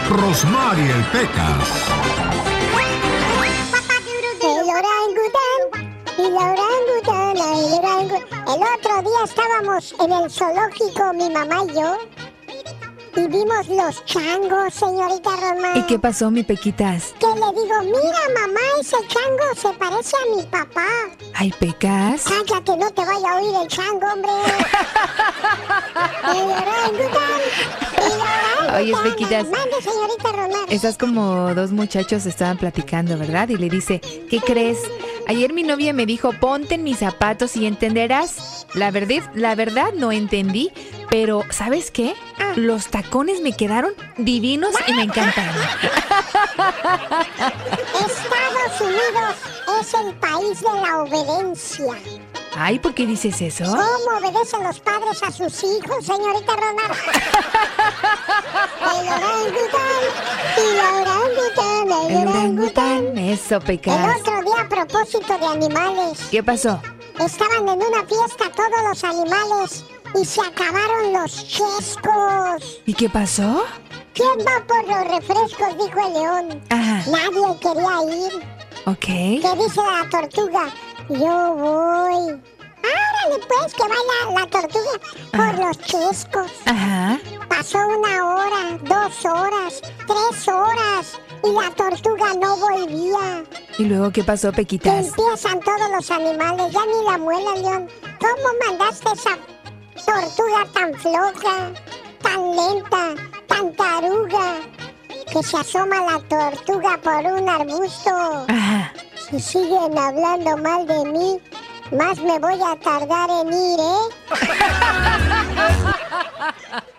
Rosmarie Pecas. El orangután. El otro día estábamos en el zoológico, mi mamá y yo, y vimos los changos, señorita Rosmar. ¿Y qué pasó, mi Pequitas? Que le digo, mira, mamá, ese chango se parece a mi papá. Ay, Pecas. Cállate, no te vaya a oír el chango, hombre. El orangután. Oye, Pequitas. Mande, señorita Rosmar. Estás como dos muchachos estaban platicando, ¿verdad? Y le dice, ¿qué crees? Ayer mi novia me dijo, ponte en mis zapatos y entenderás. La verdad no entendí, pero ¿sabes qué? Los tacones me quedaron divinos y me encantaron. Estados Unidos es el país de la obediencia. Ay, ¿por qué dices eso? ¿Cómo obedecen los padres a sus hijos, señorita Rosmar? El orangután. Eso, El Pecas. otro día, a propósito de animales, ¿Qué pasó? estaban en una fiesta todos los animales y se acabaron los chescos. ¿Y qué pasó? ¿Quién va por los refrescos?, dijo el león. Ajá. Nadie quería ir. Ok. ¿Qué dice la tortuga? Yo voy. Árale, pues, que vaya la tortuga por los chescos. Ajá. Pasó 1 hora, 2 horas, 3 horas y la tortuga no volvía. ¿Y luego qué pasó, Que Pequitas? empiezan todos los animales, ya ni la muela, león. ¿Cómo mandaste esa tortuga tan floja, tan lenta, tan taruga? Que se asoma la tortuga por un arbusto. Ajá. Si siguen hablando mal de mí, más me voy a tardar en ir, ¿eh?